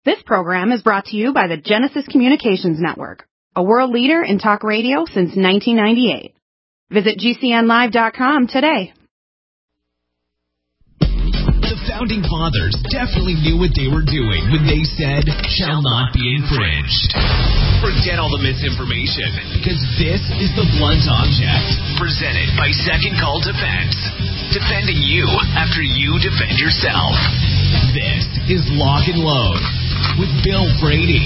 This program is brought to you by the Genesis Communications Network, a world leader in talk radio since 1998. Visit GCNlive.com today. The Founding Fathers definitely knew what they were doing when they said, shall not be infringed. Forget all the misinformation, because this is The Blunt Object, presented by Second Call Defense. Defending you after you defend yourself. This is Lock and Load with Bill Brady.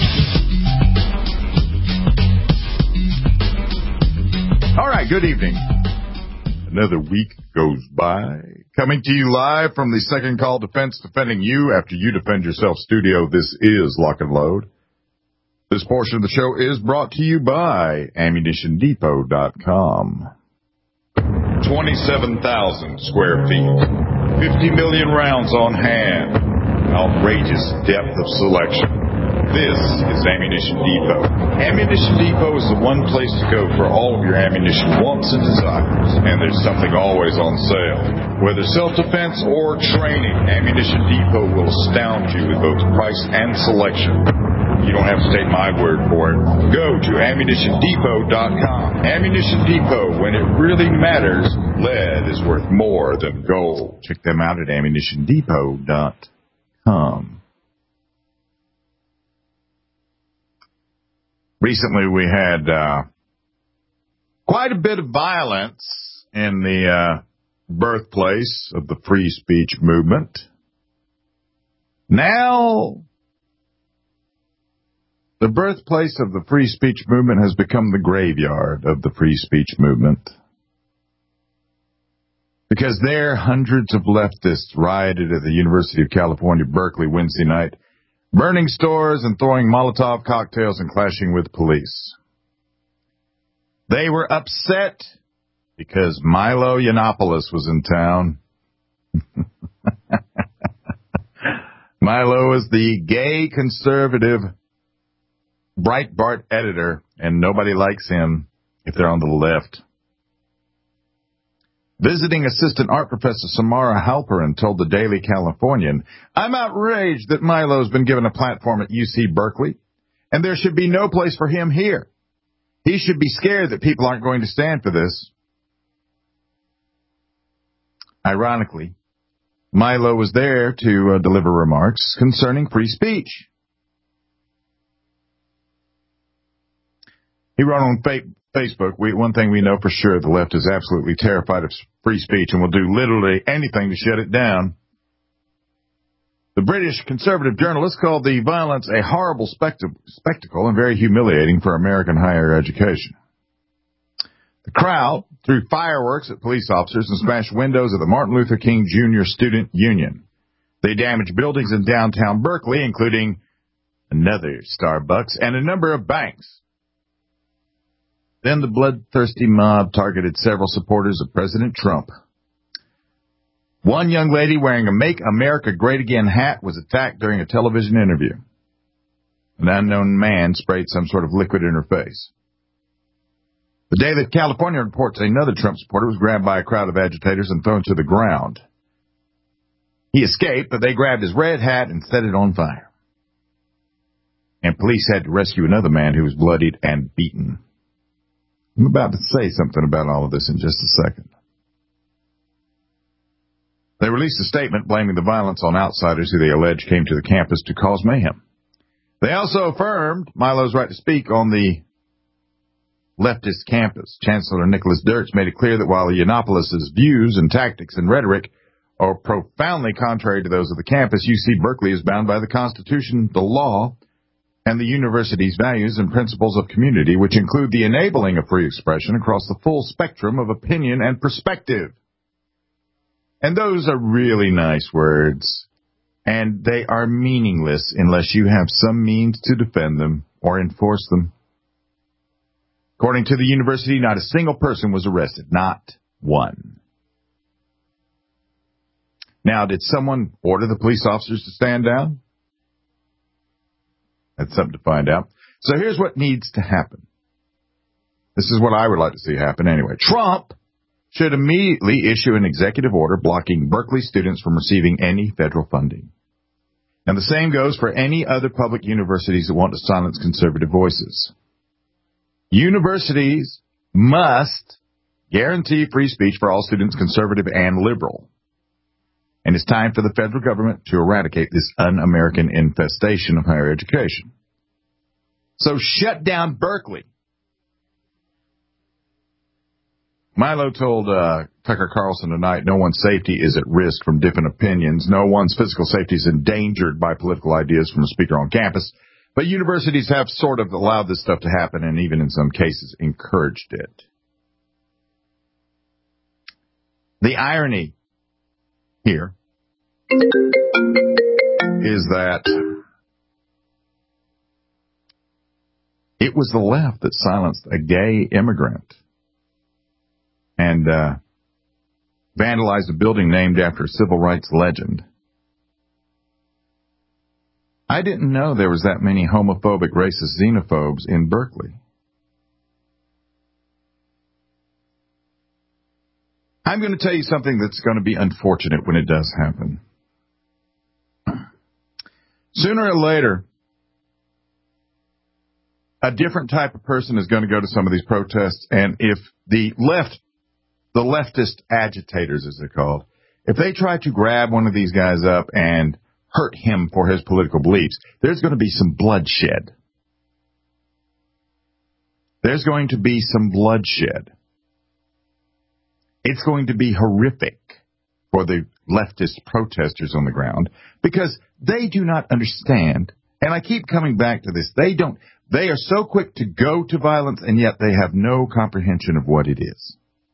All right, good evening. Another week goes by. Coming to you live from the Second Call Defense, defending you after you defend yourself studio. This is Lock and Load. This portion of the show is brought to you by AmmunitionDepot.com. 27,000 square feet, 50 million rounds on hand, outrageous depth of selection. This is Ammunition Depot. Ammunition Depot is the one place to go for all of your ammunition wants and desires, and there's something always on sale. Whether self-defense or training, Ammunition Depot will astound you with both price and selection. You don't have to take my word for it. Go to AmmunitionDepot.com. Ammunition Depot, when it really matters, lead is worth more than gold. Check them out at AmmunitionDepot.com. Recently we had quite a bit of violence in the birthplace of the free speech movement. Now, the birthplace of the free speech movement has become the graveyard of the free speech movement. Because there, hundreds of leftists rioted at the University of California, Berkeley, Wednesday night, burning stores and throwing Molotov cocktails and clashing with police. They were upset because Milo Yiannopoulos was in town. Milo is the gay conservative Breitbart editor, and nobody likes him if they're on the left. Visiting assistant art professor Samara Halperin told the Daily Californian, I'm outraged that Milo's been given a platform at UC Berkeley, and there should be no place for him here. He should be scared that people aren't going to stand for this. Ironically, Milo was there to deliver remarks concerning free speech. He wrote on Facebook, one thing we know for sure, the left is absolutely terrified of free speech and will do literally anything to shut it down. The British conservative journalist called the violence a horrible spectacle and very humiliating for American higher education. The crowd threw fireworks at police officers and smashed windows of the Martin Luther King Jr. Student Union. They damaged buildings in downtown Berkeley, including another Starbucks and a number of banks. Then the bloodthirsty mob targeted several supporters of President Trump. One young lady wearing a Make America Great Again hat was attacked during a television interview. An unknown man sprayed some sort of liquid in her face. The Daily California reports another Trump supporter was grabbed by a crowd of agitators and thrown to the ground. He escaped, but they grabbed his red hat and set it on fire. And police had to rescue another man who was bloodied and beaten. I'm about to say something about all of this in just a second. They released a statement blaming the violence on outsiders who they allege came to the campus to cause mayhem. They also affirmed Milo's right to speak on the leftist campus. Chancellor Nicholas Dirks made it clear that while Yiannopoulos' views and tactics and rhetoric are profoundly contrary to those of the campus, UC Berkeley is bound by the Constitution, the law, and the university's values and principles of community, which include the enabling of free expression across the full spectrum of opinion and perspective. And those are really nice words, and they are meaningless unless you have some means to defend them or enforce them. According to the university, not a single person was arrested, not one. Now, did someone order the police officers to stand down? That's something to find out. So here's what needs to happen. This is what I would like to see happen anyway. Trump should immediately issue an executive order blocking Berkeley students from receiving any federal funding. And the same goes for any other public universities that want to silence conservative voices. Universities must guarantee free speech for all students, conservative and liberal. And it's time for the federal government to eradicate this un-American infestation of higher education. So shut down Berkeley. Milo told Tucker Carlson tonight, no one's safety is at risk from different opinions. No one's physical safety is endangered by political ideas from a speaker on campus. But universities have sort of allowed this stuff to happen and even in some cases encouraged it. The irony here is that it was the left that silenced a gay immigrant and vandalized a building named after a civil rights legend. I didn't know there was that many homophobic, racist xenophobes in Berkeley. I'm going to tell you something that's going to be unfortunate when it does happen. Sooner or later, a different type of person is going to go to some of these protests, and if the leftist agitators, as they're called, if they try to grab one of these guys up and hurt him for his political beliefs, there's going to be some bloodshed. There's going to be some bloodshed. It's going to be horrific for the leftist protesters on the ground because they do not understand, and I keep coming back to this, they are so quick to go to violence, and yet they have no comprehension of what it is.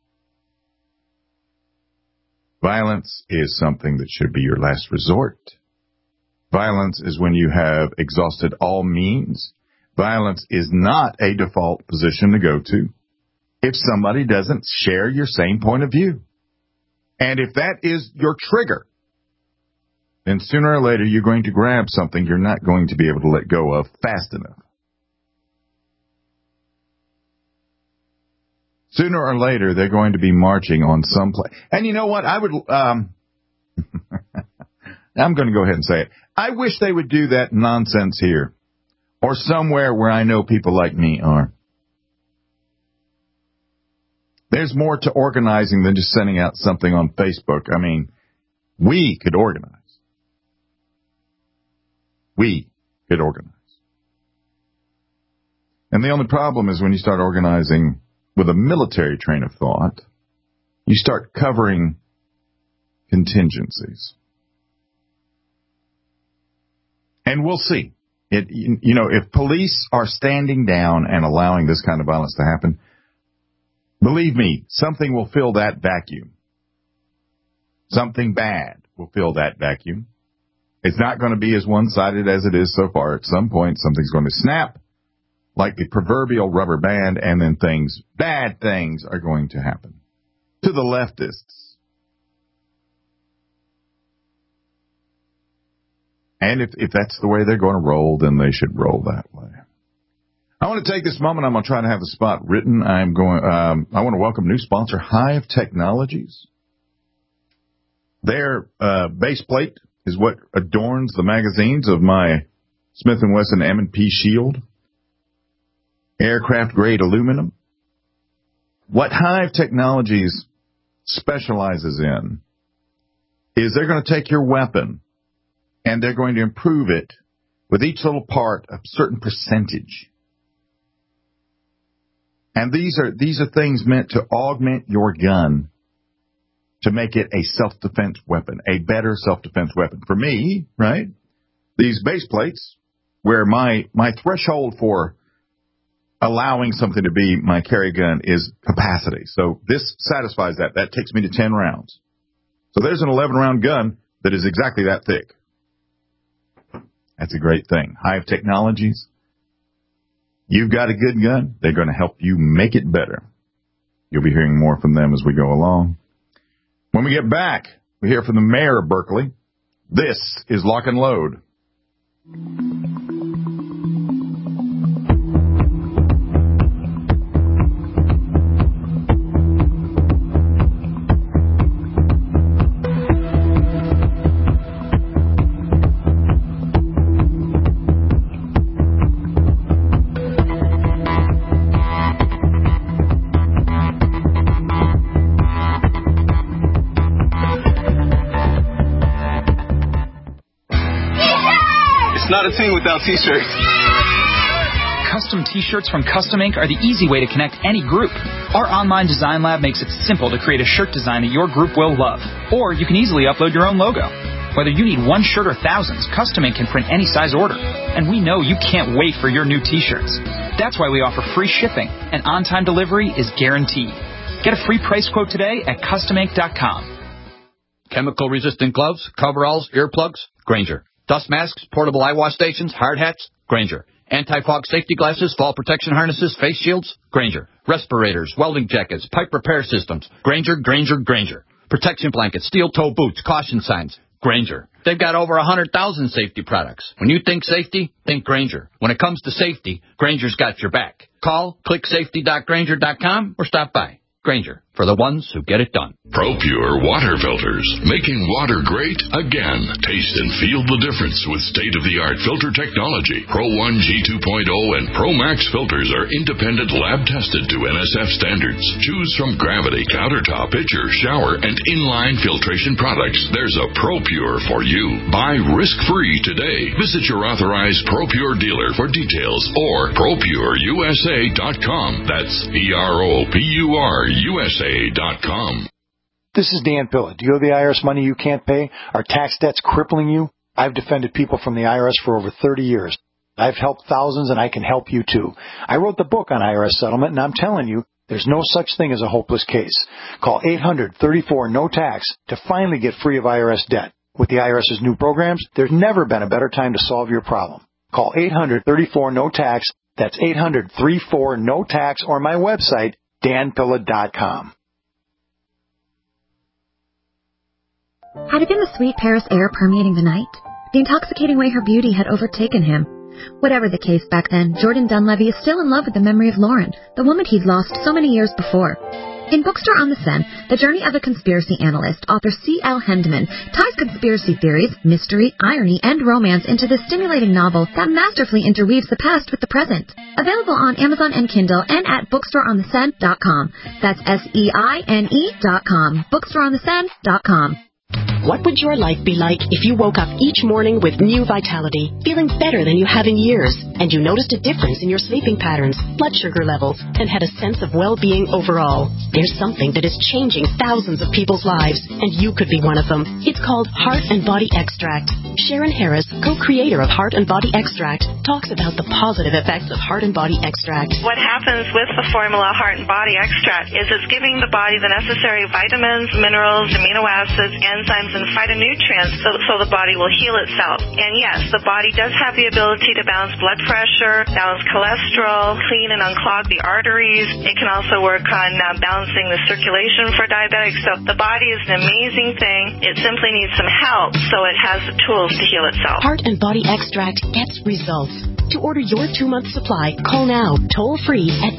Violence is something that should be your last resort. Violence is when you have exhausted all means. Violence is not a default position to go to if somebody doesn't share your same point of view. And if that is your trigger, then sooner or later you're going to grab something you're not going to be able to let go of fast enough. Sooner or later, they're going to be marching on some place. And you know what? I'm going to go ahead and say it. I wish they would do that nonsense here or somewhere where I know people like me are. There's more to organizing than just sending out something on Facebook. I mean, we could organize. We could organize. And the only problem is when you start organizing with a military train of thought, you start covering contingencies. And we'll see. If police are standing down and allowing this kind of violence to happen, believe me, something will fill that vacuum. Something bad will fill that vacuum. It's not going to be as one-sided as it is so far. At some point, something's going to snap like the proverbial rubber band, and then bad things are going to happen to the leftists. And if that's the way they're going to roll, then they should roll that way. I want to take this moment. I'm going to try to have the spot written. I want to welcome new sponsor, Hive Technologies. Their base plate is what adorns the magazines of my Smith & Wesson M&P Shield. Aircraft-grade aluminum. What Hive Technologies specializes in is they're going to take your weapon and they're going to improve it with each little part a certain percentage. And these are things meant to augment your gun to make it a self-defense weapon, a better self-defense weapon. For me, right, these base plates, where my threshold for allowing something to be my carry gun is capacity. So this satisfies that. That takes me to 10 rounds. So there's an 11-round gun that is exactly that thick. That's a great thing. Hive Technologies. You've got a good gun. They're going to help you make it better. You'll be hearing more from them as we go along. When we get back, we hear from the mayor of Berkeley. This is Lock and Load. not a thing without T-shirts. Custom T-shirts from Custom Ink are the easy way to connect any group. Our online design lab makes it simple to create a shirt design that your group will love. Or you can easily upload your own logo. Whether you need one shirt or thousands, Custom Ink can print any size order. And we know you can't wait for your new T-shirts. That's why we offer free shipping, and on-time delivery is guaranteed. Get a free price quote today at CustomInk.com. Chemical-resistant gloves, coveralls, earplugs, Grainger. Dust masks, portable eyewash stations, hard hats, Grainger. Anti-fog safety glasses, fall protection harnesses, face shields, Grainger. Respirators, welding jackets, pipe repair systems, Grainger, Grainger, Grainger. Protection blankets, steel-toe boots, caution signs, Grainger. They've got over 100,000 safety products. When you think safety, think Grainger. When it comes to safety, Grainger's got your back. Call, click safety.grainger.com, or stop by. Grainger, for the ones who get it done. ProPure water filters, making water great again. Taste and feel the difference with state-of-the-art filter technology. Pro 1 G2.0 and Pro Max filters are independent lab-tested to NSF standards. Choose from Gravity, Countertop, Pitcher, Shower, and inline filtration products. There's a ProPure for you. Buy risk-free today. Visit your authorized ProPure dealer for details or ProPureUSA.com. That's ProPureUSA.com. This is Dan Pilla. Do you owe the IRS money you can't pay? Are tax debts crippling you? I've defended people from the IRS for over 30 years. I've helped thousands, and I can help you too. I wrote the book on IRS settlement, and I'm telling you, there's no such thing as a hopeless case. Call 800-34-NO-TAX to finally get free of IRS debt. With the IRS's new programs, there's never been a better time to solve your problem. Call 800-34-NO-TAX. That's 800-34-NO-TAX, or my website, danpilla.com. Had it been the sweet Paris air permeating the night? The intoxicating way her beauty had overtaken him? Whatever the case back then, Jordan Dunleavy is still in love with the memory of Lauren, the woman he'd lost so many years before. In Bookstore on the Seine, The Journey of a Conspiracy Analyst, author C.L. Hendeman ties conspiracy theories, mystery, irony, and romance into this stimulating novel that masterfully interweaves the past with the present. Available on Amazon and Kindle and at bookstoreontheseine.com. That's SEINE.com. Bookstoreontheseine.com. What would your life be like if you woke up each morning with new vitality, feeling better than you have in years, and you noticed a difference in your sleeping patterns, blood sugar levels, and had a sense of well-being overall? There's something that is changing thousands of people's lives, and you could be one of them. It's called Heart and Body Extract. Sharon Harris, co-creator of Heart and Body Extract, talks about the positive effects of Heart and Body Extract. What happens with the formula Heart and Body Extract is it's giving the body the necessary vitamins, minerals, amino acids, enzymes, and phytonutrients so the body will heal itself. And yes, the body does have the ability to balance blood pressure, balance cholesterol, clean and unclog the arteries. It can also work on balancing the circulation for diabetics. So the body is an amazing thing. It simply needs some help so it has the tools to heal itself. Heart and Body Extract gets results. To order your 2-month supply, call now, toll-free at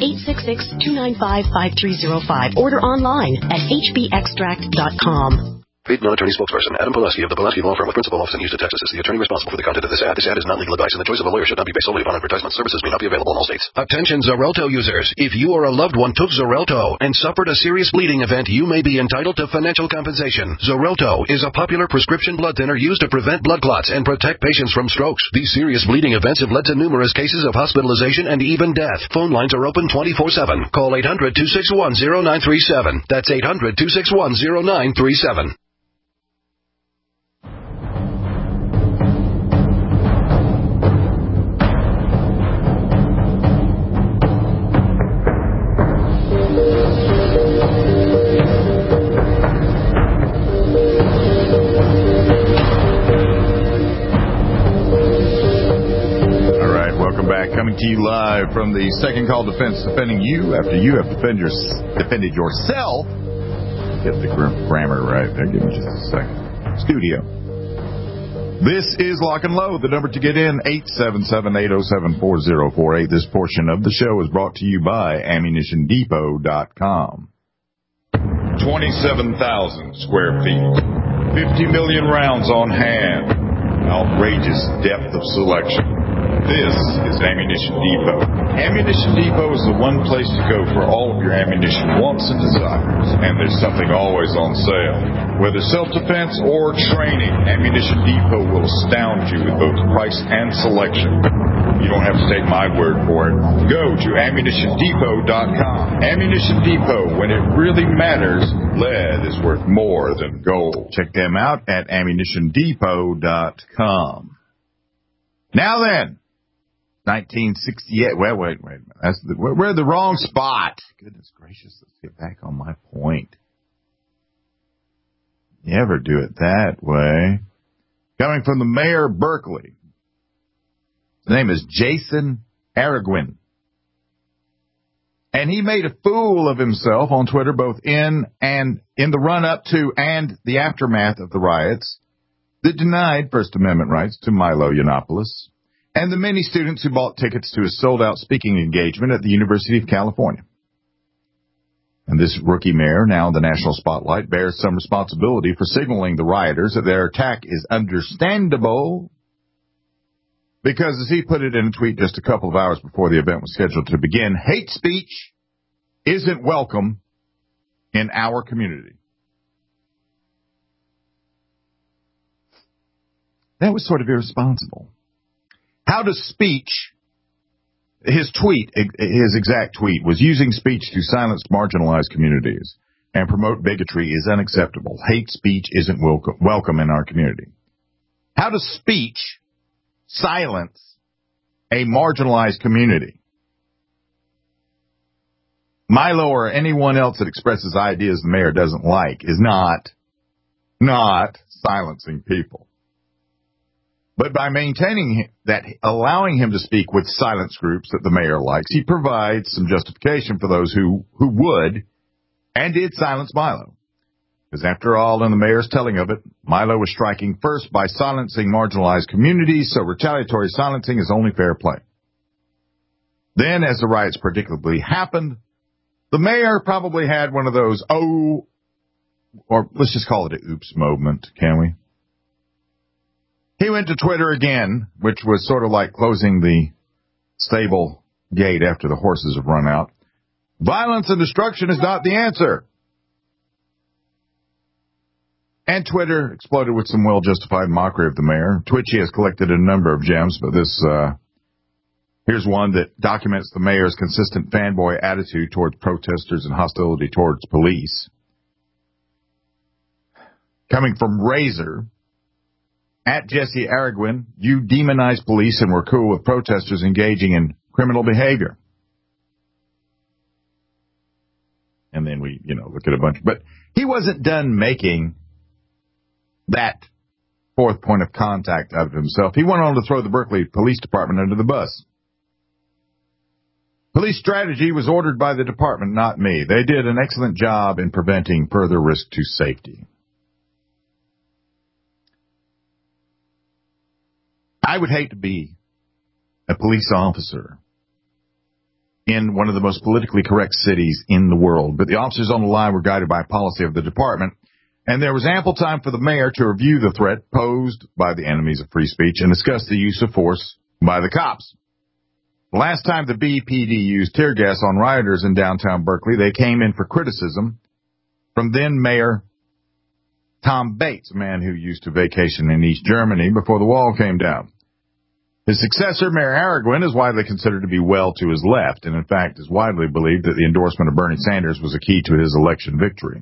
866-295-5305. Order online at hbextract.com. Paid non-attorney spokesperson Adam Pulaski of the Pulaski Law Firm with principal office in Houston, Texas is the attorney responsible for the content of this ad. This ad is not legal advice, and the choice of a lawyer should not be based solely upon advertisement. Services may not be available in all states. Attention Xarelto users. If you or a loved one took Xarelto and suffered a serious bleeding event, you may be entitled to financial compensation. Xarelto is a popular prescription blood thinner used to prevent blood clots and protect patients from strokes. These serious bleeding events have led to numerous cases of hospitalization and even death. Phone lines are open 24/7. Call 800-261-0937. That's 800-261-0937. Coming to you live from the Second Call Defense, defending you after you have defended yourself. Get the grammar right there. Give me just a second. Studio. This is Lock and Load. The number to get in, 877-807-4048. This portion of the show is brought to you by AmmunitionDepot.com. 27,000 square feet. 50 million rounds on hand. Outrageous depth of selection. This is Ammunition Depot. Ammunition Depot is the one place to go for all of your ammunition wants and desires. And there's something always on sale. Whether self-defense or training, Ammunition Depot will astound you with both price and selection. You don't have to take my word for it. Go to AmmunitionDepot.com. Ammunition Depot, when it really matters, lead is worth more than gold. Check them out at AmmunitionDepot.com. Now then, 1968. Wait a minute. We're in the wrong spot. Goodness gracious, let's get back on my point. You ever do it that way? Coming from the mayor of Berkeley. His name is Jason Arreguin. And he made a fool of himself on Twitter, both in the run-up to and the aftermath of the riots that denied First Amendment rights to Milo Yiannopoulos and the many students who bought tickets to his sold-out speaking engagement at the University of California. And this rookie mayor, now in the national spotlight, bears some responsibility for signaling the rioters that their attack is understandable because, as he put it in a tweet just a couple of hours before the event was scheduled to begin, hate speech isn't welcome in our community. That was sort of irresponsible. How does speech, his exact tweet was using speech to silence marginalized communities and promote bigotry is unacceptable. Hate speech isn't welcome in our community. How does speech silence a marginalized community? Milo or anyone else that expresses ideas the mayor doesn't like is not silencing people. But by maintaining that, allowing him to speak with silence groups that the mayor likes, he provides some justification for those who would and did silence Milo. Because after all, in the mayor's telling of it, Milo was striking first by silencing marginalized communities, so retaliatory silencing is only fair play. Then, as the riots predictably happened, the mayor probably had one of those, or let's just call it an oops moment, can we? He went to Twitter again, which was sort of like closing the stable gate after the horses have run out. Violence and destruction is not the answer. And Twitter exploded with some well-justified mockery of the mayor. Twitchy has collected a number of gems, but here's one that documents the mayor's consistent fanboy attitude towards protesters and hostility towards police. Coming from Razor, at Jesse Arreguin, you demonize police and were cool with protesters engaging in criminal behavior. And then we, look at a bunch. But he wasn't done making that fourth point of contact out of himself. He went on to throw the Berkeley Police Department under the bus. Police strategy was ordered by the department, not me. They did an excellent job in preventing further risk to safety. I would hate to be a police officer in one of the most politically correct cities in the world, but the officers on the line were guided by policy of the department, and there was ample time for the mayor to review the threat posed by the enemies of free speech and discuss the use of force by the cops. The last time the BPD used tear gas on rioters in downtown Berkeley, they came in for criticism from then Mayor Tom Bates, a man who used to vacation in East Germany before the wall came down. His successor, Mayor Arreguin, is widely considered to be well to his left, and in fact is widely believed that the endorsement of Bernie Sanders was a key to his election victory.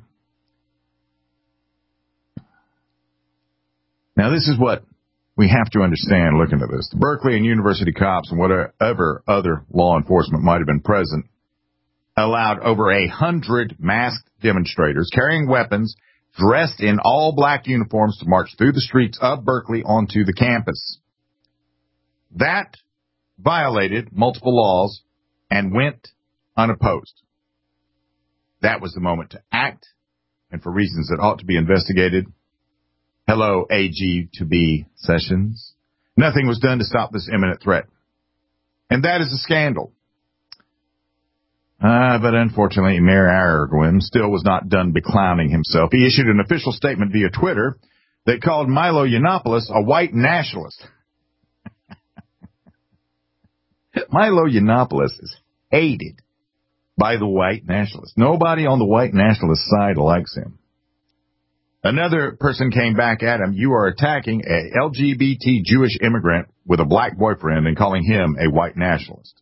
Now, this is what we have to understand looking at this. The Berkeley and university cops and whatever other law enforcement might have been present allowed over 100 masked demonstrators carrying weapons, dressed in all black uniforms, to march through the streets of Berkeley onto the campus. That violated multiple laws and went unopposed. That was the moment to act, and for reasons that ought to be investigated. Hello, AG-to-be Sessions. Nothing was done to stop this imminent threat. And that is a scandal. But unfortunately, Mayor Arreguin still was not done beclowning himself. He issued an official statement via Twitter that called Milo Yiannopoulos a white nationalist. Milo Yiannopoulos is hated by the white nationalists. Nobody on the white nationalist side likes him. Another person came back at him. You are attacking a LGBT Jewish immigrant with a black boyfriend and calling him a white nationalist.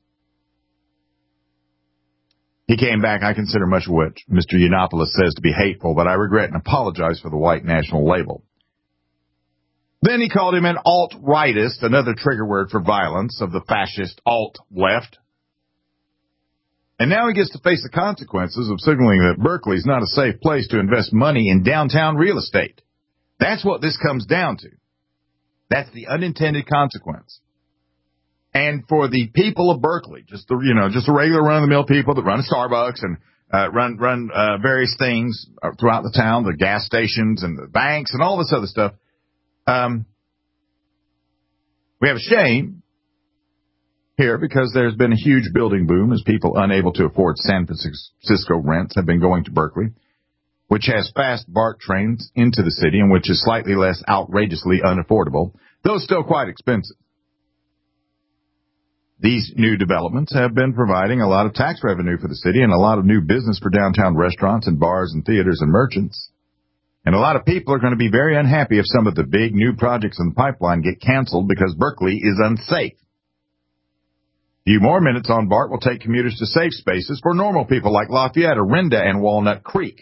He came back, I consider much of what Mr. Yiannopoulos says to be hateful, but I regret and apologize for the white national label. Then he called him an alt-rightist, another trigger word for violence of the fascist alt-left. And now he gets to face the consequences of signaling that Berkeley is not a safe place to invest money in downtown real estate. That's what this comes down to. That's the unintended consequence. And for the people of Berkeley, just the regular run-of-the-mill people that run a Starbucks and run various things throughout the town, the gas stations and the banks and all this other stuff, we have a shame here because there's been a huge building boom as people unable to afford San Francisco rents have been going to Berkeley, which has fast BART trains into the city and which is slightly less outrageously unaffordable, though still quite expensive. These new developments have been providing a lot of tax revenue for the city and a lot of new business for downtown restaurants and bars and theaters and merchants. And a lot of people are going to be very unhappy if some of the big new projects in the pipeline get canceled because Berkeley is unsafe. A few more minutes on BART will take commuters to safe spaces for normal people like Lafayette, Orinda, and Walnut Creek.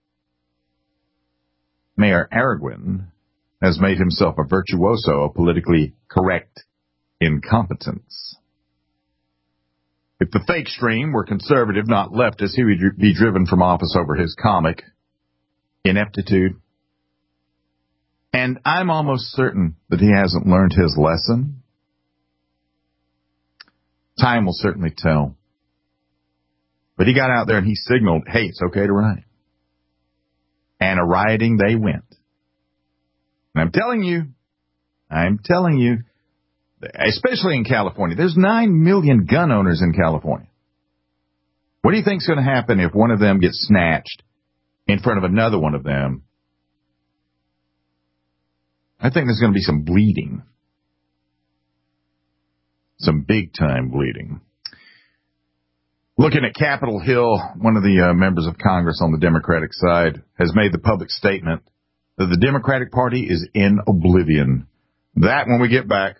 Mayor Arreguin has made himself a virtuoso of politically correct incompetence. If the fake stream were conservative, not leftist, he would be driven from office over his comic ineptitude. And I'm almost certain that he hasn't learned his lesson. Time will certainly tell. But he got out there and he signaled, hey, it's okay to riot. And a rioting they went. And I'm telling you, especially in California, there's 9 million gun owners in California. What do you think's going to happen if one of them gets snatched in front of another one of them? I think there's going to be some bleeding. Some big-time bleeding. Looking at Capitol Hill, one of the members of Congress on the Democratic side has made the public statement that the Democratic Party is in oblivion. That when we get back.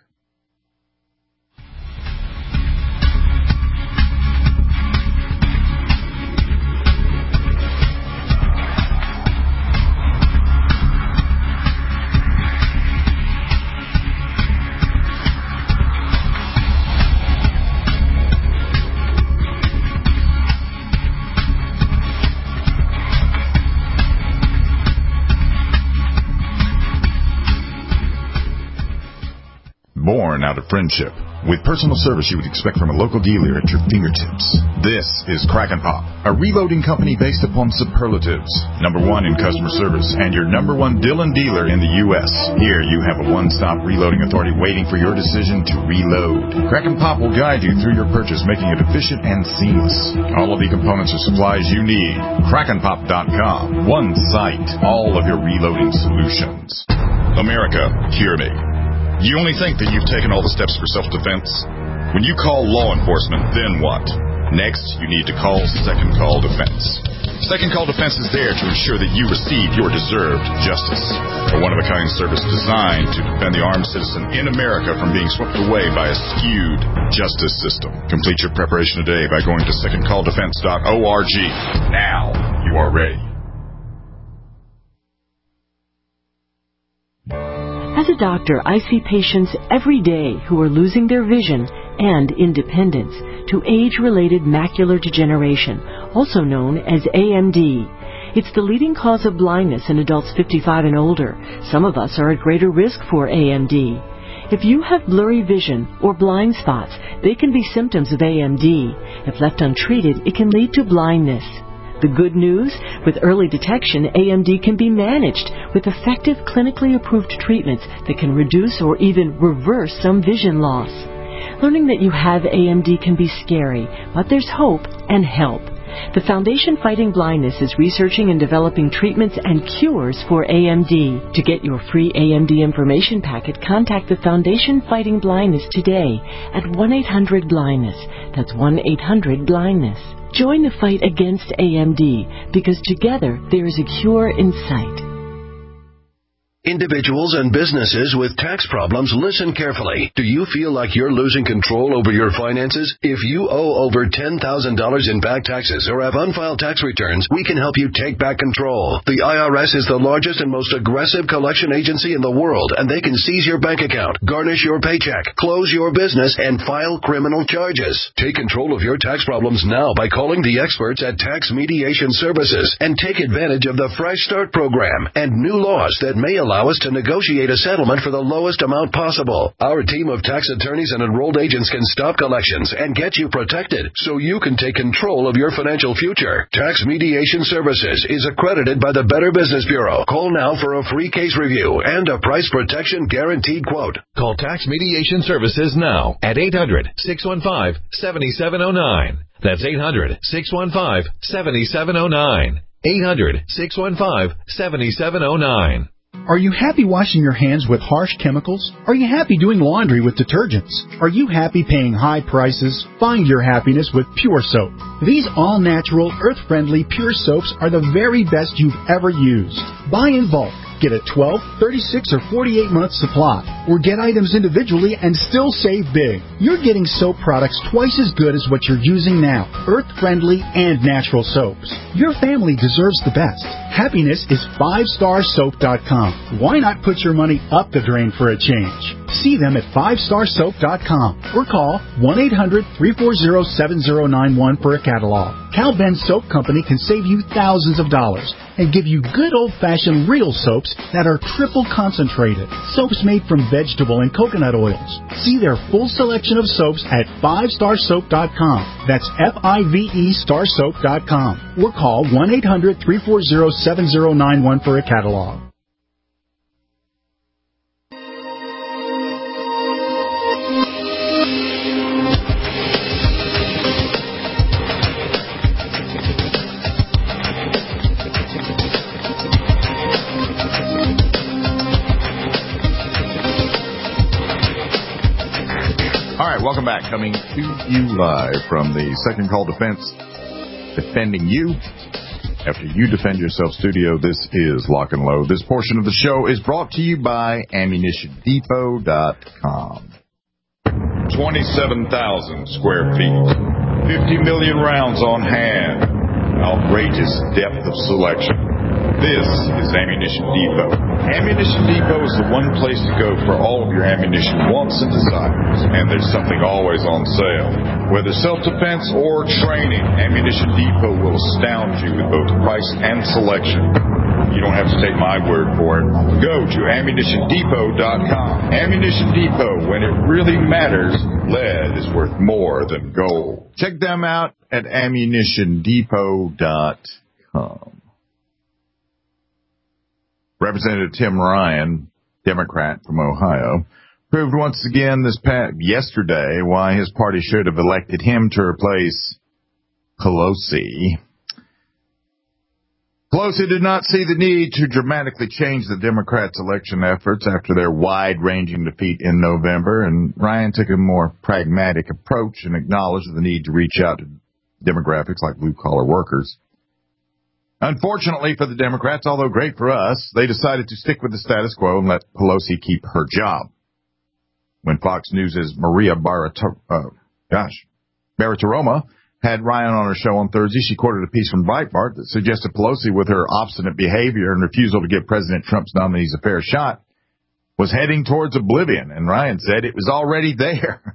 Born out of friendship, with personal service you would expect from a local dealer at your fingertips. This is Kraken Pop, a reloading company based upon superlatives. #1 in customer service and your #1 Dillon dealer in the U.S. Here you have a one-stop reloading authority waiting for your decision to reload. Kraken Pop will guide you through your purchase, making it efficient and seamless. All of the components or supplies you need. KrakenPop.com. One site, all of your reloading solutions. America, hear me. You only think that you've taken all the steps for self-defense? When you call law enforcement, then what? Next, you need to call Second Call Defense. Second Call Defense is there to ensure that you receive your deserved justice. A one-of-a-kind service designed to defend the armed citizen in America from being swept away by a skewed justice system. Complete your preparation today by going to secondcalldefense.org. Now you are ready. As a doctor, I see patients every day who are losing their vision and independence to age-related macular degeneration, also known as AMD. It's the leading cause of blindness in adults 55 and older. Some of us are at greater risk for AMD. If you have blurry vision or blind spots, they can be symptoms of AMD. If left untreated, it can lead to blindness. The good news, with early detection, AMD can be managed with effective clinically approved treatments that can reduce or even reverse some vision loss. Learning that you have AMD can be scary, but there's hope and help. The Foundation Fighting Blindness is researching and developing treatments and cures for AMD. To get your free AMD information packet, contact the Foundation Fighting Blindness today at 1-800-BLINDNESS. That's 1-800-BLINDNESS. Join the fight against AMD, because together there is a cure in sight. Individuals and businesses with tax problems, listen carefully. Do you feel like you're losing control over your finances? If you owe over $10,000 in back taxes or have unfiled tax returns, we can help you take back control. The IRS is the largest and most aggressive collection agency in the world, and they can seize your bank account, garnish your paycheck, close your business, and file criminal charges. Take control of your tax problems now by calling the experts at Tax Mediation Services and take advantage of the Fresh Start program and new laws that may allow us to negotiate a settlement for the lowest amount possible. Our team of tax attorneys and enrolled agents can stop collections and get you protected so you can take control of your financial future. Tax Mediation Services is accredited by the Better Business Bureau. Call now for a free case review and a price protection guaranteed quote. Call Tax Mediation Services now at 800-615-7709. That's 800-615-7709. 800-615-7709. Are you happy washing your hands with harsh chemicals? Are you happy doing laundry with detergents? Are you happy paying high prices? Find your happiness with Pure Soap. These all-natural, earth-friendly Pure Soaps are the very best you've ever used. Buy in bulk. Get a 12, 36, or 48-month supply, or get items individually and still save big. You're getting soap products twice as good as what you're using now, earth-friendly and natural soaps. Your family deserves the best. Happiness is 5starsoap.com. Why not put your money up the drain for a change? See them at 5starsoap.com or call 1-800-340-7091 for a catalog. Cal Ben Soap Company can save you thousands of dollars and give you good old-fashioned real soaps that are triple concentrated. Soaps made from vegetable and coconut oils. See their full selection of soaps at 5starsoap.com. That's F-I-V-E starsoap.com. Or call 1-800-340-7091 for a catalog. Welcome back. Coming to you live from the Second Call Defense, defending you after you defend yourself studio. This is Lock and Load. This portion of the show is brought to you by AmmunitionDepot.com. 27,000 square feet, 50 million rounds on hand, outrageous depth of selection. This is Ammunition Depot. Ammunition Depot is the one place to go for all of your ammunition wants and desires, and there's something always on sale. Whether self-defense or training, Ammunition Depot will astound you with both price and selection. You don't have to take my word for it. Go to AmmunitionDepot.com. Ammunition Depot, when it really matters, lead is worth more than gold. Check them out at AmmunitionDepot.com. Representative Tim Ryan, Democrat from Ohio, proved once again yesterday why his party should have elected him to replace Pelosi. Pelosi did not see the need to dramatically change the Democrats' election efforts after their wide-ranging defeat in November, and Ryan took a more pragmatic approach and acknowledged the need to reach out to demographics like blue-collar workers. Unfortunately for the Democrats, although great for us, they decided to stick with the status quo and let Pelosi keep her job. When Fox News' Maria Bartiromo had Ryan on her show on Thursday, she quoted a piece from Breitbart that suggested Pelosi, with her obstinate behavior and refusal to give President Trump's nominees a fair shot, was heading towards oblivion, and Ryan said it was already there.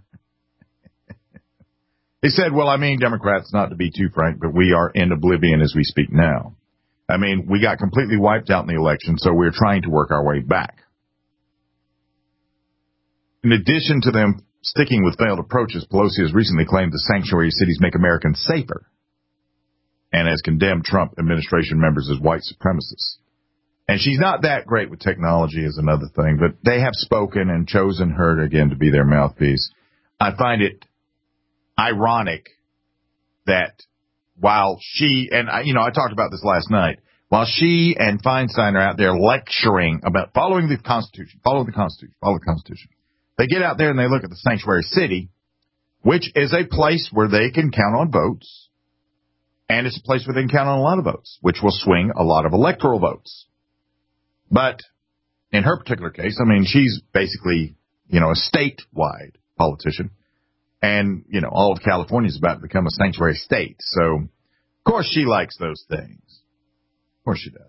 He said, well, Democrats, not to be too frank, but we are in oblivion as we speak now. We got completely wiped out in the election, so we're trying to work our way back. In addition to them sticking with failed approaches, Pelosi has recently claimed the sanctuary cities make Americans safer and has condemned Trump administration members as white supremacists. And she's not that great with technology is another thing, but they have spoken and chosen her again to be their mouthpiece. I find it ironic that while she, and I talked about this last night, while she and Feinstein are out there lecturing about following the Constitution, follow the Constitution. They get out there and they look at the sanctuary city, which is a place where they can count on votes, and it's a place where they can count on a lot of votes, which will swing a lot of electoral votes. But in her particular case, I mean, she's basically, a statewide politician, and, all of California is about to become a sanctuary state. So, of course, she likes those things. Of course she does.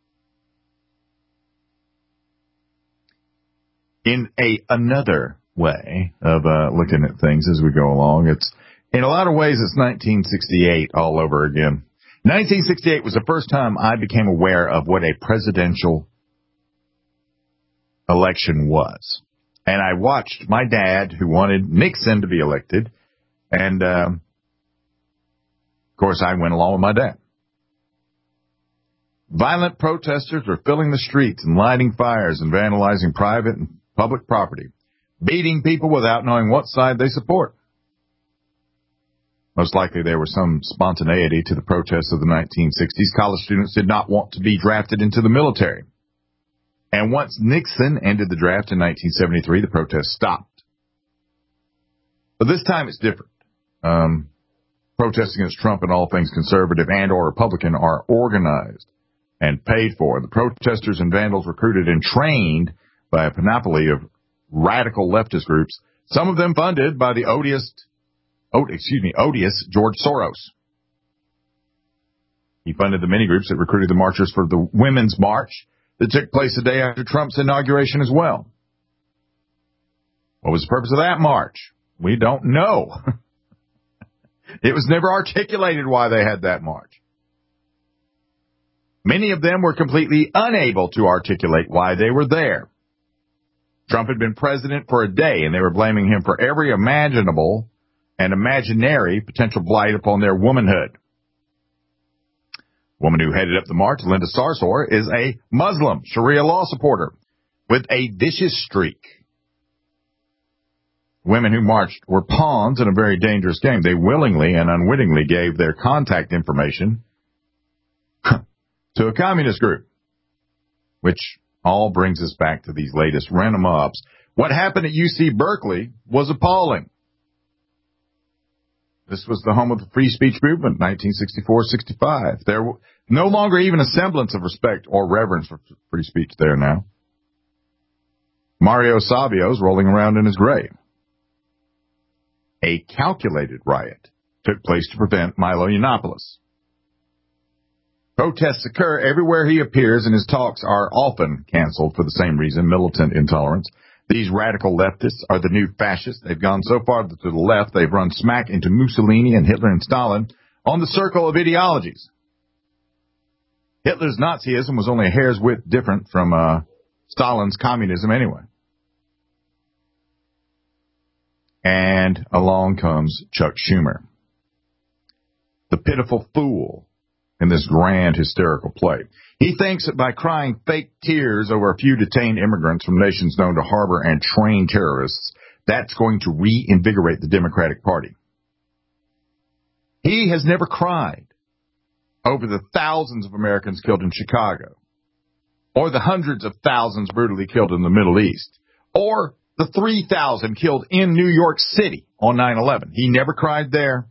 In another way of looking at things as we go along, in a lot of ways, it's 1968 all over again. 1968 was the first time I became aware of what a presidential election was. And I watched my dad, who wanted Nixon to be elected, and, of course, I went along with my dad. Violent protesters were filling the streets and lighting fires and vandalizing private and public property, beating people without knowing what side they support. Most likely there was some spontaneity to the protests of the 1960s. College students did not want to be drafted into the military. And once Nixon ended the draft in 1973, the protests stopped. But this time it's different. Protests against Trump and all things conservative and or Republican are organized and paid for. The protesters and vandals recruited and trained by a panoply of radical leftist groups, some of them funded by the odious George Soros. He funded the many groups that recruited the marchers for the Women's March that took place the day after Trump's inauguration as well. What was the purpose of that march? We don't know. It was never articulated why they had that march. Many of them were completely unable to articulate why they were there. Trump had been president for a day, and they were blaming him for every imaginable and imaginary potential blight upon their womanhood. The woman who headed up the march, Linda Sarsour, is a Muslim Sharia law supporter with a vicious streak. Women who marched were pawns in a very dangerous game. They willingly and unwittingly gave their contact information to a communist group, which all brings us back to these latest random mobs. What happened at UC Berkeley was appalling. This was the home of the free speech movement, 1964-65. There was no longer even a semblance of respect or reverence for free speech there now. Mario Savio's rolling around in his grave. A calculated riot took place to prevent Milo Yiannopoulos. Protests occur everywhere he appears, and his talks are often canceled for the same reason, militant intolerance. These radical leftists are the new fascists. They've gone so far to the left, they've run smack into Mussolini and Hitler and Stalin on the circle of ideologies. Hitler's Nazism was only a hair's width different from Stalin's communism anyway. And along comes Chuck Schumer, the pitiful fool in this grand hysterical play. He thinks that by crying fake tears over a few detained immigrants from nations known to harbor and train terrorists, that's going to reinvigorate the Democratic Party. He has never cried over the thousands of Americans killed in Chicago, or the hundreds of thousands brutally killed in the Middle East, or the 3,000 killed in New York City on 9/11. He never cried there.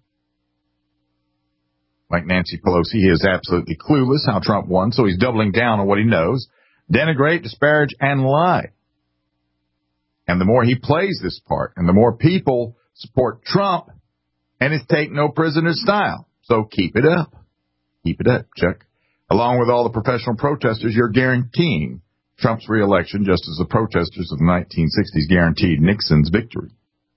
Like Nancy Pelosi, he is absolutely clueless how Trump won, so he's doubling down on what he knows, denigrate, disparage, and lie. And the more he plays this part, and the more people support Trump and his take no prisoner style. So keep it up. Keep it up, Chuck. Along with all the professional protesters, you're guaranteeing Trump's reelection, just as the protesters of the 1960s guaranteed Nixon's victory.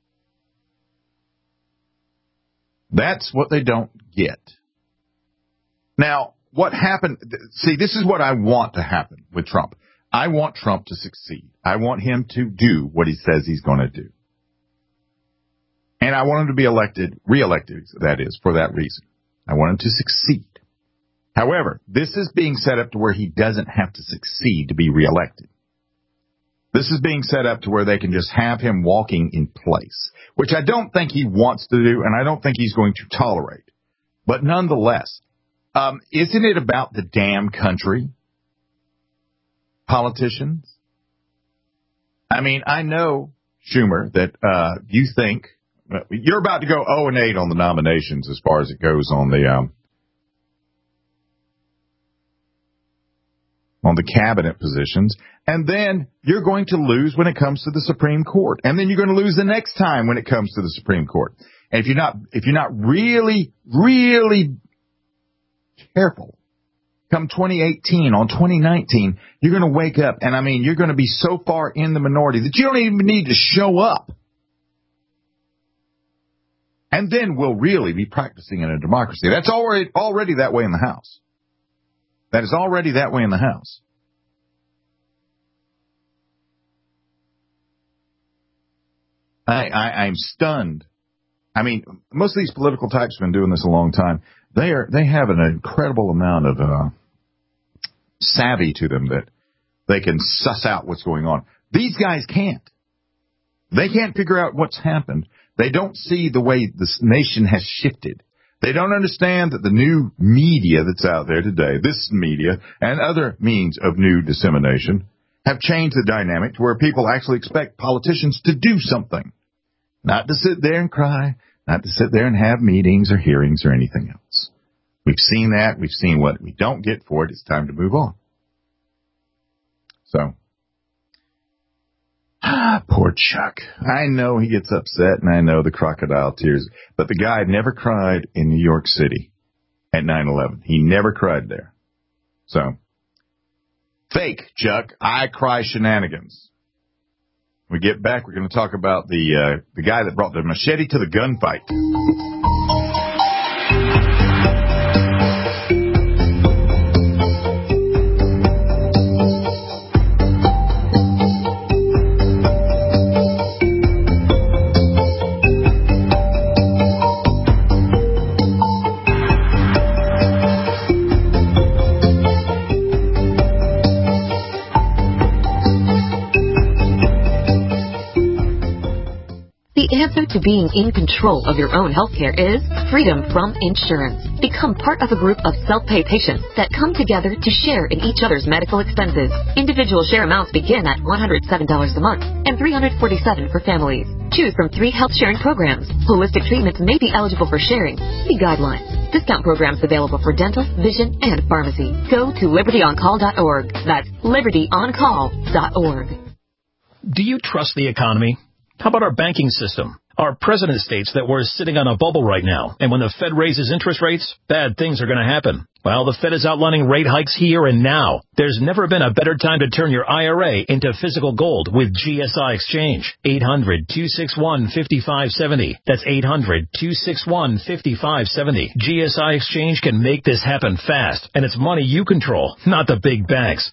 That's what they don't get. Now, what happened? See, this is what I want to happen with Trump. I want Trump to succeed. I want him to do what he says he's going to do. And I want him to be reelected, that is, for that reason. I want him to succeed. However, this is being set up to where he doesn't have to succeed to be reelected. This is being set up to where they can just have him walking in place, which I don't think he wants to do, and I don't think he's going to tolerate. But nonetheless, isn't it about the damn country? Politicians? I mean, I know, Schumer, that you think you're about to go 0-8 on the nominations as far as it goes on the cabinet positions, and then you're going to lose when it comes to the Supreme Court, and then you're going to lose the next time when it comes to the Supreme Court. And if you're not really, really careful, come 2018, on 2019, you're going to wake up, and I mean, you're going to be so far in the minority that you don't even need to show up. And then we'll really be practicing in a democracy. That's already that way in the House. That is already that way in the House. I'm stunned. I mean, most of these political types have been doing this a long time. They have an incredible amount of savvy to them that they can suss out what's going on. These guys can't. They can't figure out what's happened. They don't see the way this nation has shifted. They don't understand that the new media that's out there today, this media and other means of new dissemination, have changed the dynamic to where people actually expect politicians to do something. Not to sit there and cry, not to sit there and have meetings or hearings or anything else. We've seen that. We've seen what we don't get for it. It's time to move on. So, poor Chuck. I know he gets upset, and I know the crocodile tears, but the guy never cried in New York City at 9/11. He never cried there. So, fake, Chuck. I cry shenanigans. When we get back, we're going to talk about the guy that brought the machete to the gunfight. The answer to being in control of your own healthcare is freedom from insurance. Become part of a group of self-pay patients that come together to share in each other's medical expenses. Individual share amounts begin at $107 a month and $347 for families. Choose from 3 health sharing programs. Holistic treatments may be eligible for sharing. See guidelines. Discount programs available for dental, vision, and pharmacy. Go to libertyoncall.org. That's libertyoncall.org. Do you trust the economy? How about our banking system? Our president states that we're sitting on a bubble right now, and when the Fed raises interest rates, bad things are going to happen. Well, the Fed is outlining rate hikes here and now. There's never been a better time to turn your IRA into physical gold with GSI Exchange. 800-261-5570. That's 800-261-5570. GSI Exchange can make this happen fast, and it's money you control, not the big banks.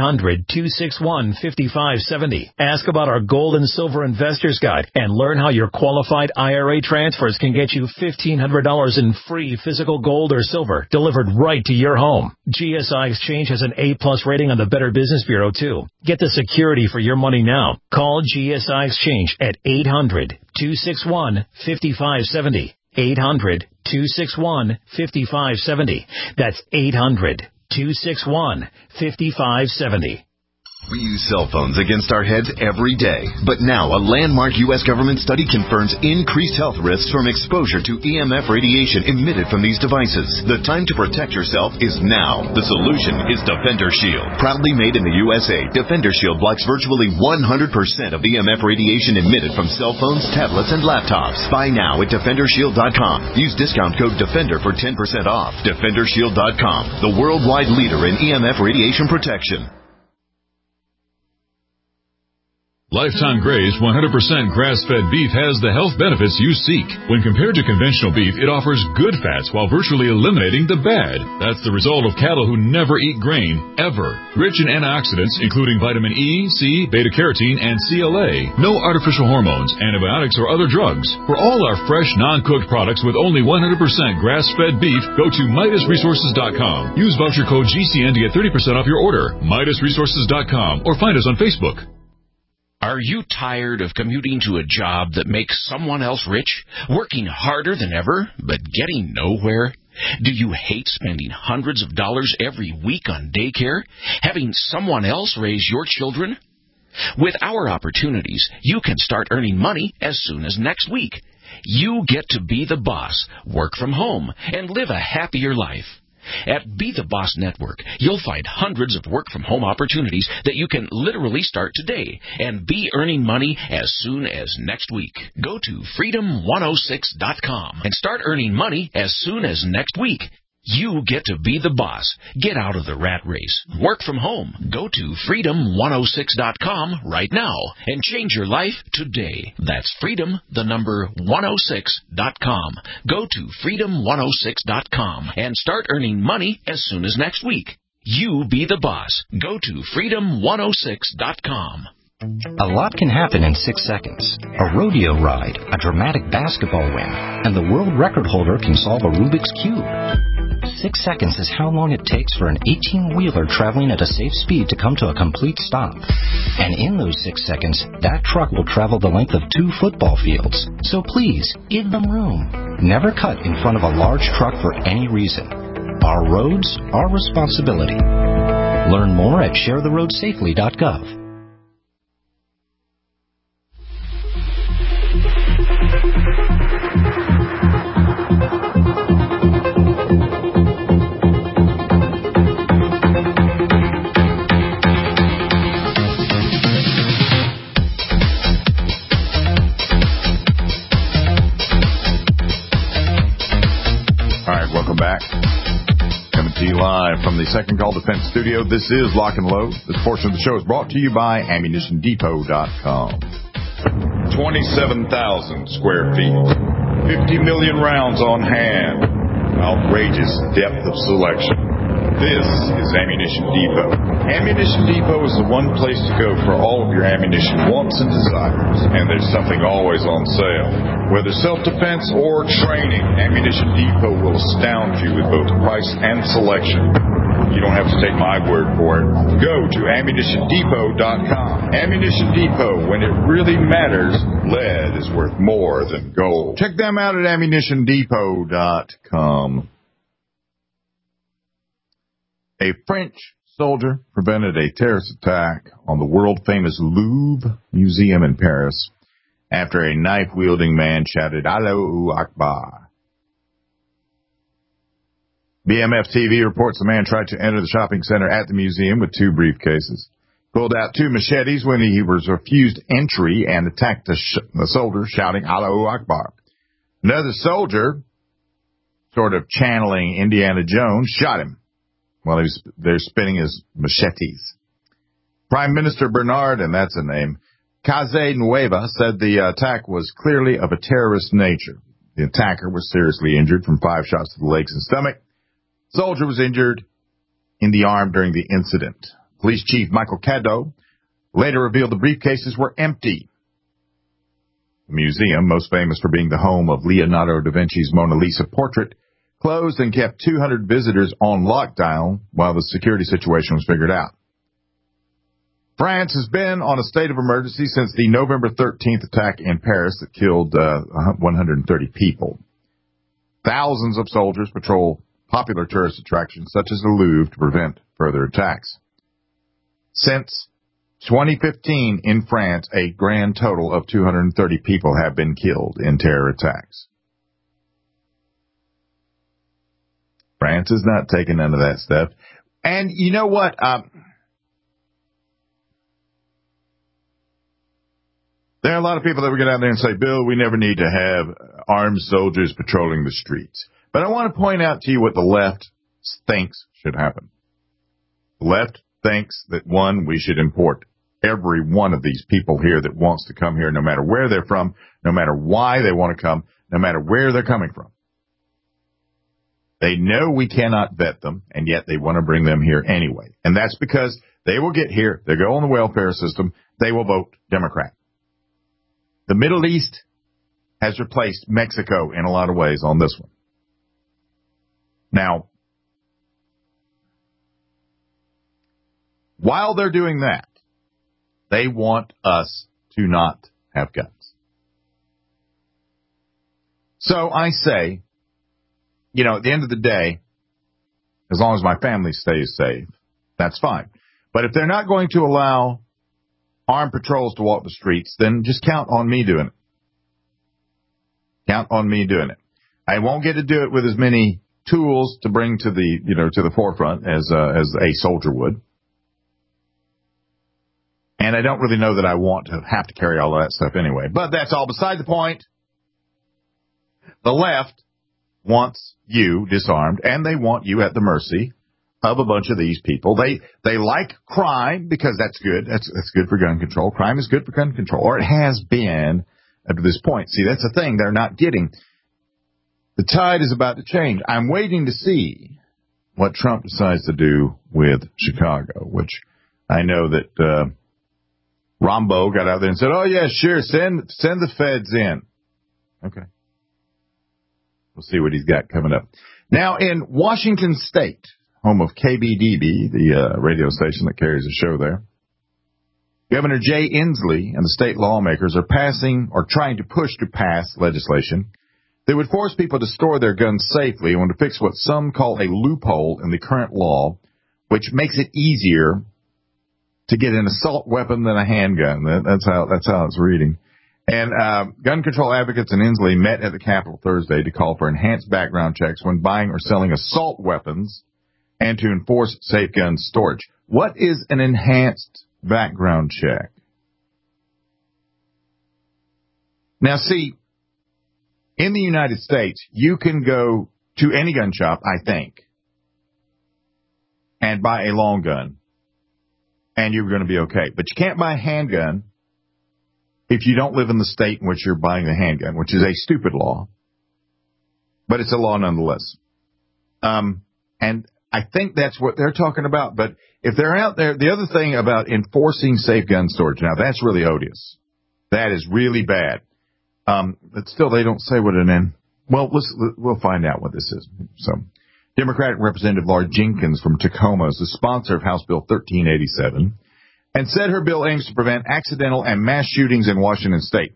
800-261-5570. Ask about our Gold and Silver Investors Guide and learn how your qualified IRA transfers can get you $1,500 in free physical gold or silver delivered right to your home. GSI Exchange has an A-plus rating on the Better Business Bureau, too. Get the security for your money now. Call GSI Exchange at 800-261-5570. 800-261-5570. That's 800-261-5570. We use cell phones against our heads every day, but now a landmark U.S. government study confirms increased health risks from exposure to EMF radiation emitted from these devices. The time to protect yourself is now. The solution is Defender Shield. Proudly made in the USA, Defender Shield blocks virtually 100% of EMF radiation emitted from cell phones, tablets, and laptops. Buy now at DefenderShield.com. Use discount code DEFENDER for 10% off. DefenderShield.com, the worldwide leader in EMF radiation protection. Lifetime Graze 100% grass-fed beef has the health benefits you seek. When compared to conventional beef, it offers good fats while virtually eliminating the bad. That's the result of cattle who never eat grain, ever. Rich in antioxidants, including vitamin E, C, beta-carotene, and CLA. No artificial hormones, antibiotics, or other drugs. For all our fresh, non-cooked products with only 100% grass-fed beef, go to MidasResources.com. Use voucher code GCN to get 30% off your order. MidasResources.com or find us on Facebook. Are you tired of commuting to a job that makes someone else rich, working harder than ever, but getting nowhere? Do you hate spending hundreds of dollars every week on daycare? Having someone else raise your children? With our opportunities, you can start earning money as soon as next week. You get to be the boss, work from home, and live a happier life. At Be the Boss Network, you'll find hundreds of work-from-home opportunities that you can literally start today and be earning money as soon as next week. Go to freedom106.com and start earning money as soon as next week. You get to be the boss. Get out of the rat race. Work from home. Go to freedom106.com right now and change your life today. That's freedom106.com. Go to freedom106.com and start earning money as soon as next week. You be the boss. Go to freedom106.com. A lot can happen in 6 seconds. A rodeo ride, a dramatic basketball win, and the world record holder can solve a Rubik's Cube. 6 seconds is how long it takes for an 18-wheeler traveling at a safe speed to come to a complete stop. And in those 6 seconds, that truck will travel the length of 2 football fields. So please, give them room. Never cut in front of a large truck for any reason. Our roads, our responsibility. Learn more at sharetheroadsafely.gov. Welcome back. Coming to you live from the Second Call Defense Studio. This is Lock and Load. This portion of the show is brought to you by AmmunitionDepot.com. 27,000 square feet. 50 million rounds on hand. Outrageous depth of selection. This is Ammunition Depot. Ammunition Depot is the one place to go for all of your ammunition wants and desires. And there's something always on sale. Whether self-defense or training, Ammunition Depot will astound you with both price and selection. You don't have to take my word for it. Go to AmmunitionDepot.com. Ammunition Depot, when it really matters, lead is worth more than gold. Check them out at AmmunitionDepot.com. A French soldier prevented a terrorist attack on the world-famous Louvre Museum in Paris after a knife-wielding man shouted, Allahu Akbar. BMF TV reports the man tried to enter the shopping center at the museum with 2 briefcases, pulled out 2 machetes when he was refused entry, and attacked the soldier, shouting, Allahu Akbar. Another soldier, sort of channeling Indiana Jones, shot him while he was there spinning his machetes. Prime Minister Bernard, and that's a name, Cazenueva, said the attack was clearly of a terrorist nature. The attacker was seriously injured from 5 shots to the legs and stomach. The soldier was injured in the arm during the incident. Police Chief Michael Caddo later revealed the briefcases were empty. The museum, most famous for being the home of Leonardo da Vinci's Mona Lisa portrait, closed and kept 200 visitors on lockdown while the security situation was figured out. France has been on a state of emergency since the November 13th attack in Paris that killed 130 people. Thousands of soldiers patrol popular tourist attractions such as the Louvre to prevent further attacks. Since 2015 in France, a grand total of 230 people have been killed in terror attacks. France is not taking none of that stuff. And you know what? There are a lot of people that would get out there and say, Bill, we never need to have armed soldiers patrolling the streets. But I want to point out to you what the left thinks should happen. The left thinks that, one, we should import every one of these people here that wants to come here, no matter where they're from, no matter why they want to come, no matter where they're coming from. They know we cannot vet them, and yet they want to bring them here anyway. And that's because they will get here, they go on the welfare system, they will vote Democrat. The Middle East has replaced Mexico in a lot of ways on this one. Now, while they're doing that, they want us to not have guns. So I say, at the end of the day, as long as my family stays safe, that's fine. But if they're not going to allow armed patrols to walk the streets, then just count on me doing it. Count on me doing it. I won't get to do it with as many tools to bring to the forefront as a soldier would. And I don't really know that I want to have to carry all of that stuff anyway. But that's all beside the point. The left wants you disarmed, and they want you at the mercy of a bunch of these people. They like crime because that's good. That's good for gun control. Crime is good for gun control, or it has been up to this point. See, that's the thing they're not getting. The tide is about to change. I'm waiting to see what Trump decides to do with Chicago, which I know that Rombo got out there and said, oh, yeah, sure, send the feds in. Okay. We'll see what he's got coming up. Now, in Washington State, home of KBDB, the radio station that carries a show there, Governor Jay Inslee and the state lawmakers are trying to push to pass legislation that would force people to store their guns safely and to fix what some call a loophole in the current law, which makes it easier to get an assault weapon than a handgun. That's how it's reading. And gun control advocates in Inslee met at the Capitol Thursday to call for enhanced background checks when buying or selling assault weapons and to enforce safe gun storage. What is an enhanced background check? Now, see, in the United States, you can go to any gun shop, I think, and buy a long gun, and you're going to be okay. But you can't buy a handgun if you don't live in the state in which you're buying the handgun, which is a stupid law, but it's a law nonetheless. And I think that's what they're talking about. But if they're out there, the other thing about enforcing safe gun storage, now that's really odious. That is really bad. But still, they don't say what we'll find out what this is. So, Democratic Representative Laura Jenkins from Tacoma is the sponsor of House Bill 1387 and said her bill aims to prevent accidental and mass shootings in Washington State.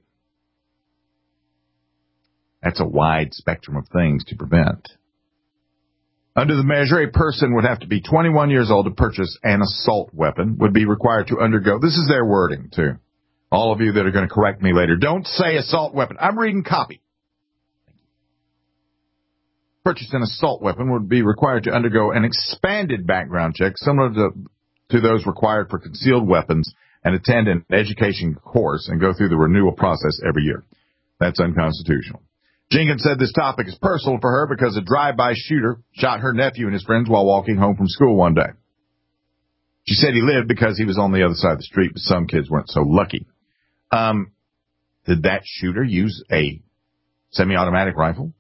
That's a wide spectrum of things to prevent. Under the measure, a person would have to be 21 years old to purchase an assault weapon, would be required to undergo, this is their wording too. All of you that are going to correct me later, don't say assault weapon. I'm reading copy. Purchase an assault weapon would be required to undergo an expanded background check similar to those required for concealed weapons and attend an education course and go through the renewal process every year. That's unconstitutional. Jenkins said this topic is personal for her because a drive-by shooter shot her nephew and his friends while walking home from school one day. She said he lived because he was on the other side of the street, but some kids weren't so lucky. Did that shooter use a semi-automatic rifle?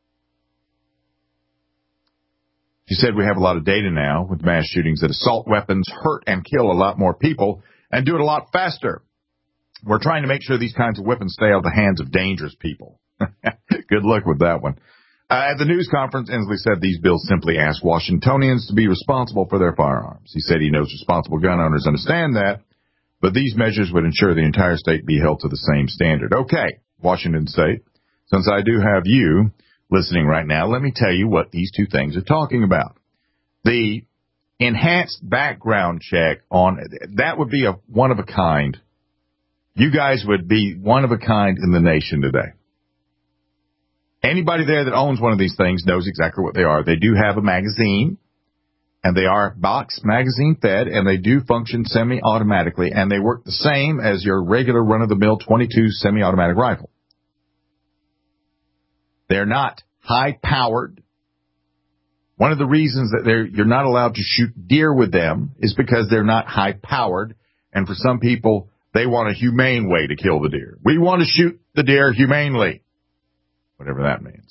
She said we have a lot of data now with mass shootings that assault weapons hurt and kill a lot more people and do it a lot faster. We're trying to make sure these kinds of weapons stay out of the hands of dangerous people. Good luck with that one. At the news conference, Inslee said these bills simply ask Washingtonians to be responsible for their firearms. He said he knows responsible gun owners understand that, but these measures would ensure the entire state be held to the same standard. Okay, Washington State, since I do have you listening right now, let me tell you what these two things are talking about. The enhanced background check that would be a one of a kind. You guys would be one of a kind in the nation today. Anybody there that owns one of these things knows exactly what they are. They do have a magazine, and they are box magazine fed, and they do function semi-automatically, and they work the same as your regular run-of-the-mill .22 semi-automatic rifle. They're not high-powered. One of the reasons that you're not allowed to shoot deer with them is because they're not high-powered, and for some people, they want a humane way to kill the deer. We want to shoot the deer humanely, whatever that means.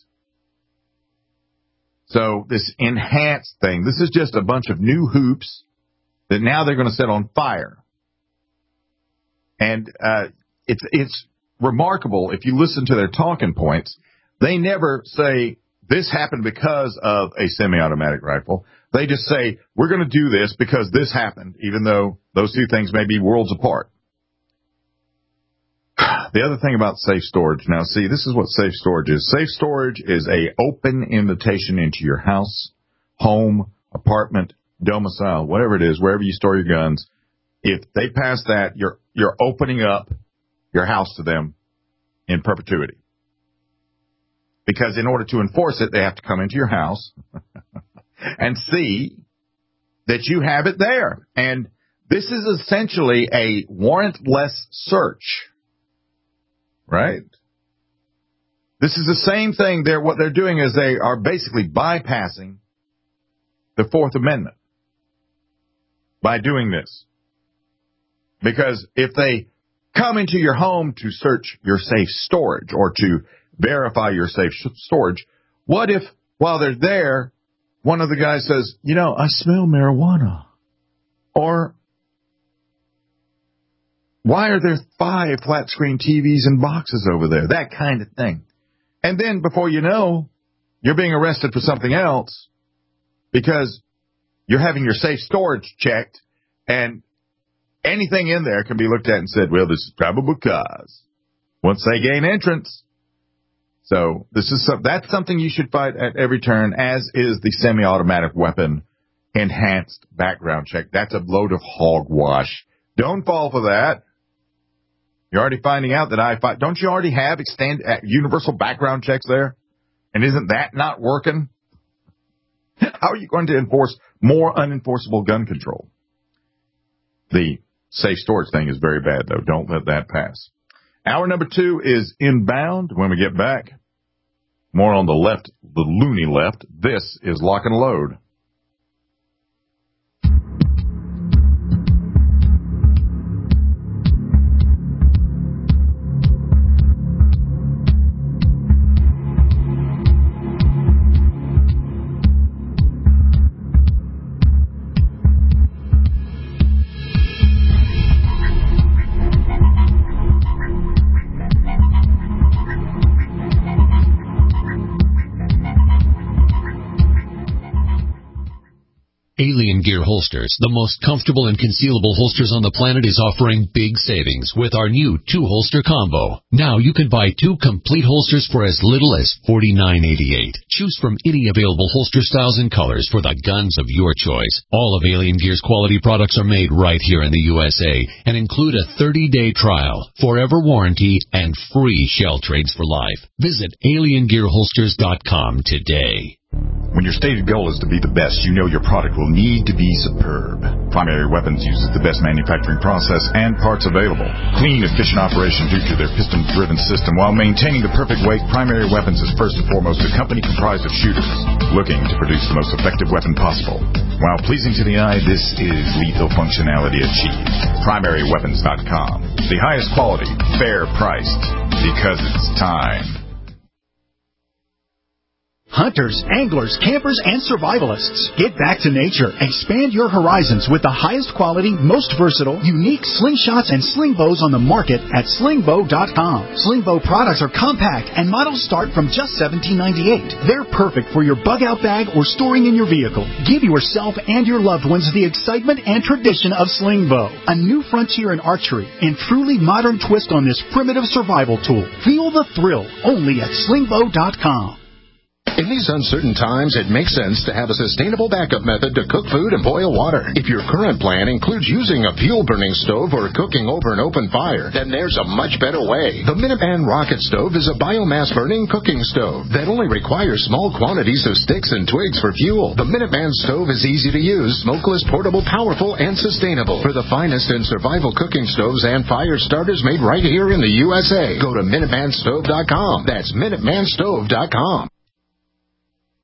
So this enhanced thing, this is just a bunch of new hoops that now they're going to set on fire. And it's remarkable, if you listen to their talking points, they never say, this happened because of a semi-automatic rifle. They just say, we're going to do this because this happened, even though those two things may be worlds apart. The other thing about safe storage, now see, this is what safe storage is. Safe storage is a open invitation into your house, home, apartment, domicile, whatever it is, wherever you store your guns. If they pass that, you're opening up your house to them in perpetuity. Because in order to enforce it, they have to come into your house and see that you have it there. And this is essentially a warrantless search, right? This is the same thing. What they're doing is they are basically bypassing the Fourth Amendment by doing this. Because if they come into your home to search your safe storage or to verify your safe storage, what if, while they're there, one of the guys says, I smell marijuana? Or, why are there 5 flat-screen TVs and boxes over there? That kind of thing. And then, before you know, you're being arrested for something else because you're having your safe storage checked, and anything in there can be looked at and said, well, this is probable cause once they gain entrance. So that's something you should fight at every turn, as is the semi-automatic weapon enhanced background check. That's a load of hogwash. Don't fall for that. You're already finding out that don't you already have universal background checks there? And isn't that not working? How are you going to enforce more unenforceable gun control? The safe storage thing is very bad, though. Don't let that pass. Hour number 2 is Inbound. When we get back, more on the left, the loony left. This is Lock and Load. Alien Gear Holsters, the most comfortable and concealable holsters on the planet, is offering big savings with our new 2-holster combo. Now you can buy 2 complete holsters for as little as $49.88. Choose from any available holster styles and colors for the guns of your choice. All of Alien Gear's quality products are made right here in the USA and include a 30-day trial, forever warranty, and free shell trades for life. Visit aliengearholsters.com today. When your stated goal is to be the best, you know your product will need to be superb. Primary Weapons uses the best manufacturing process and parts available. Clean, efficient operation due to their piston-driven system. While maintaining the perfect weight, Primary Weapons is first and foremost a company comprised of shooters looking to produce the most effective weapon possible. While pleasing to the eye, this is lethal functionality achieved. PrimaryWeapons.com. The highest quality, fair priced, because it's time. Hunters, anglers, campers, and survivalists. Get back to nature. Expand your horizons with the highest quality, most versatile, unique slingshots and sling bows on the market at slingbow.com. Slingbow products are compact and models start from just $17.98. They're perfect for your bug-out bag or storing in your vehicle. Give yourself and your loved ones the excitement and tradition of Slingbow, a new frontier in archery and truly modern twist on this primitive survival tool. Feel the thrill only at slingbow.com. In these uncertain times, it makes sense to have a sustainable backup method to cook food and boil water. If your current plan includes using a fuel-burning stove or cooking over an open fire, then there's a much better way. The Minuteman Rocket Stove is a biomass-burning cooking stove that only requires small quantities of sticks and twigs for fuel. The Minuteman Stove is easy to use, smokeless, portable, powerful, and sustainable. For the finest in survival cooking stoves and fire starters made right here in the USA, go to MinutemanStove.com. That's MinutemanStove.com.